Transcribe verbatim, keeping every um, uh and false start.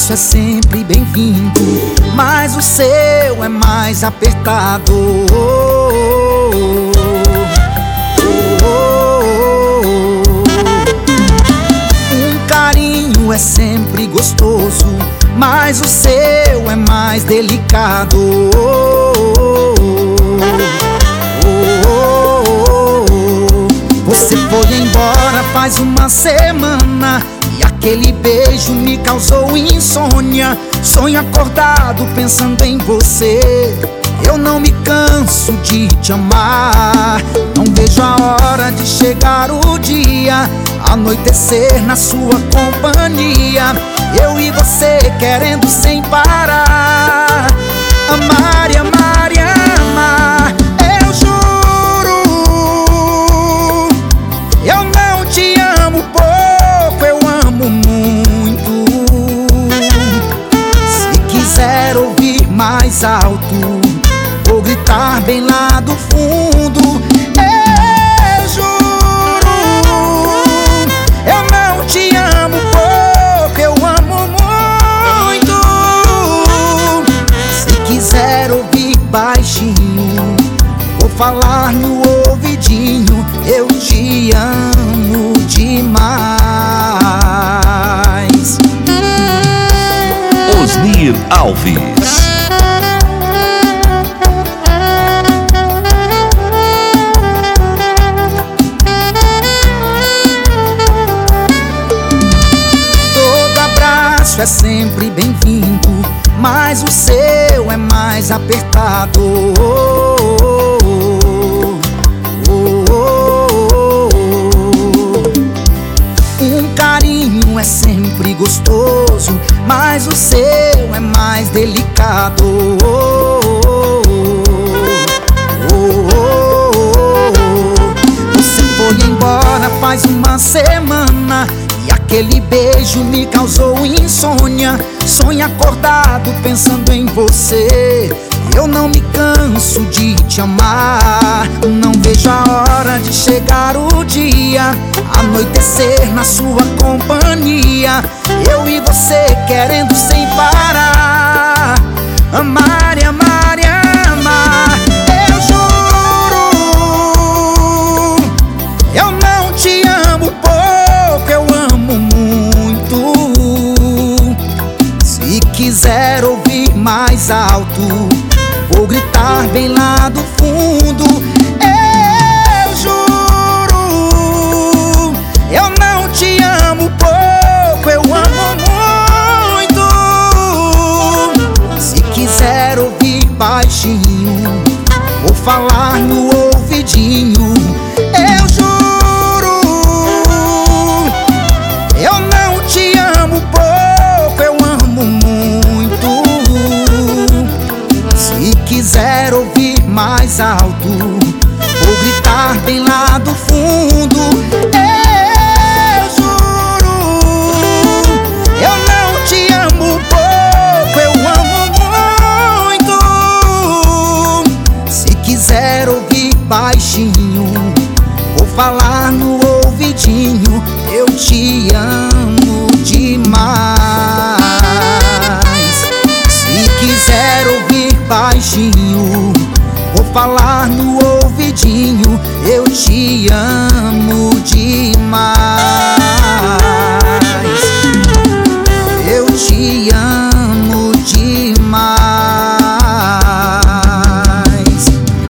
abraço é sempre bem-vindo, mas o seu é mais apertado. Um carinho é sempre gostoso, mas o seu é mais delicado. Você foi embora faz uma semana e aquele beijo me causou insônia. Sonho acordado pensando em você, eu não me canso de te amar. Não vejo a hora de chegar o dia, anoitecer na sua companhia, eu e você querendo sem parar. Amar e amar e amar, eu juro. Eu não te amo pouco, eu amo muito. Se quiser ouvir mais alto, vou gritar bem lá do fundo. Eu juro, eu não te amo pouco, eu amo muito. Se quiser ouvir baixinho, vou falar no ouvidinho, eu te amo demais. Osnir Alves. É sempre bem-vindo, mas o seu é mais apertado. Um carinho é sempre gostoso, mas o seu é mais delicado. Você foi embora faz uma semana e aquele beijo me causou insônia. Sonho acordado pensando em você, eu não me canso de te amar. Não vejo a hora de chegar o dia, anoitecer na sua companhia, eu e você querendo sem parar. Amar e amar e amar, eu juro. Eu não te amo pouco, eu amo muito. Se quiser ouvir mais alto, vou gritar bem lá do fundo. Eu juro, eu não te amo pouco, eu amo muito. Se quiser ouvir baixinho, vou falar no ouvidinho. Eu juro, eu não te amo pouco, eu amo muito. Se quiser ouvir mais alto, vou gritar bem lá do fundo. Eu juro, eu não te amo pouco, eu amo muito. Se quiser ouvir baixinho, vou falar no ouvidinho, eu te amo demais. Se quiser ouvir baixinho, vou falar no ouvidinho, eu te amo demais.